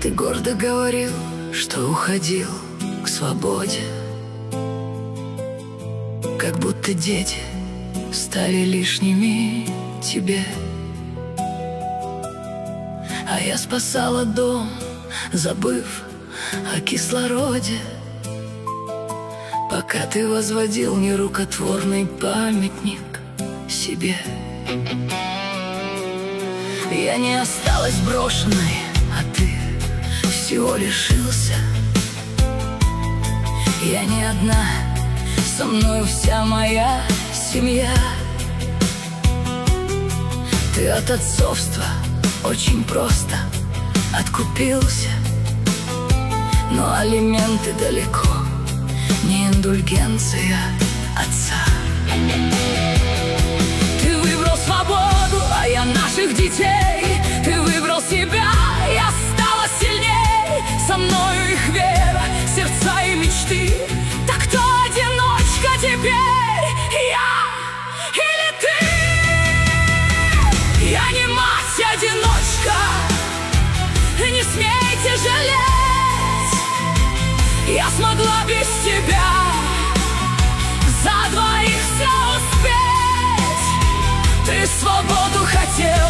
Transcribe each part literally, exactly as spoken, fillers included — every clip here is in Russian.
Ты гордо говорил, что уходил к свободе, как будто дети стали лишними тебе. А я спасала дом, забыв о кислороде, пока ты возводил нерукотворный памятник себе. Я не осталась брошенной, а ты всего лишился. Я не одна, со мной вся моя семья. Ты от отцовства очень просто откупился, но алименты далеко не индульгенция отца. Ты выбрал свободу, а я наших детей. Ты выбрал себя, я стала сильней. Со мною их вера, сердца и мечты. Так кто одиночка теперь? Я или ты? Я не мать-одиночка, не смейте жалеть. Я смогла без тебя за двоих все успеть. Ты свободу хотел,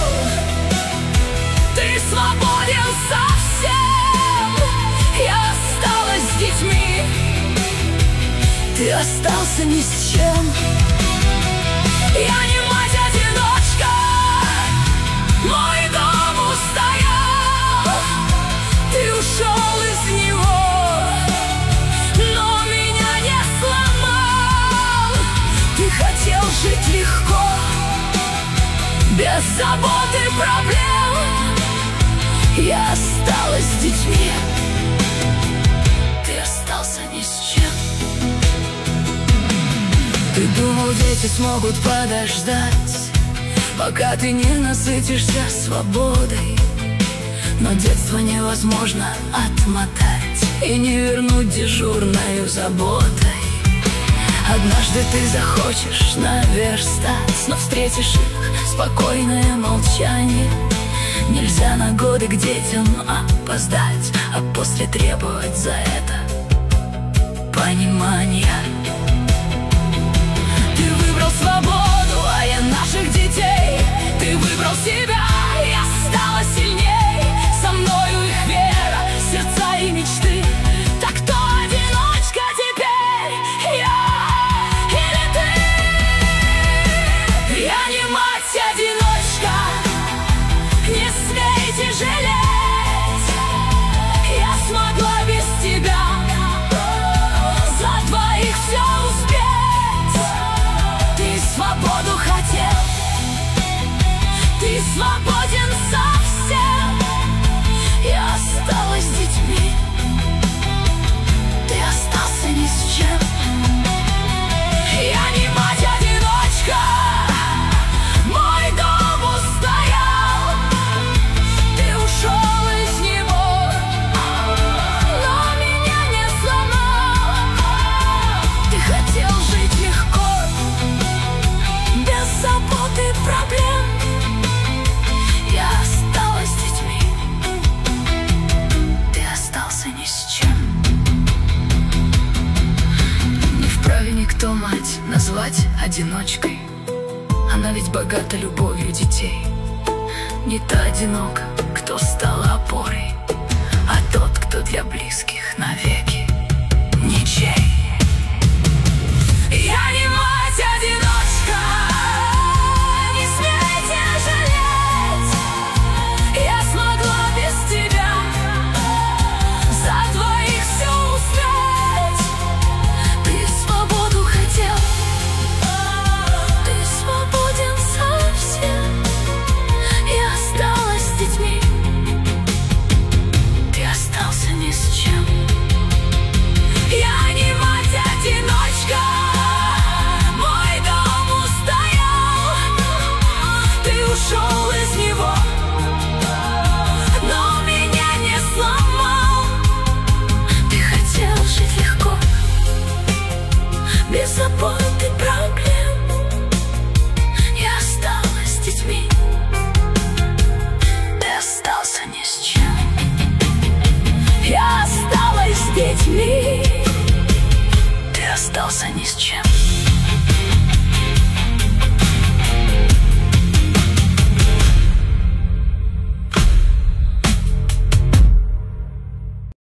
ты свободен совсем. Я осталась с детьми, ты остался ни с чем. Я не мать-одиночка, мой дом устоял. Ты ушел из него, но меня не сломал. Ты хотел жить легко, без забот и проблем. Я осталась с детьми, ты остался ни с чем. Ты думал, дети смогут подождать, пока ты не насытишься свободой. Но детство невозможно отмотать и не вернуть дежурною заботой. Однажды ты захочешь наверстать, но встретишь их спокойное молчание. Нельзя на годы к детям опоздать, а после требовать за это понимания. Ты выбрал свободу, а я наших детей. Ты выбрал себя, я стала сильней. Со мною их вера, сердца и мечты. Так кто одиночка теперь? Я или ты? Я не мать-одиночка, не смейте жалеть. Я смогла без тебя за двоих все успеть. Ты свободу хотел, ты свободен совсем. Я осталась с детьми, ты остался ни с чем. Я не мать-одиночка, мой дом устоял. Ты ушел из него, но меня не сломал. Ты хотел жить легко, без забот и проблем. Я осталась с детьми, ты остался ни с чем. Не вправе никто мать назвать одиночкой. Она ведь богата любовью детей. Не та одинока, кто стала опорой, а тот, кто для близких навеки ничей. Я не мать-одиночка, не смейте жалеть. Я смогла без тебя за двоих все успеть. Ты свободу хотел, ты свободен совсем. Я осталась с детьми, детьми, ты остался ни с чем.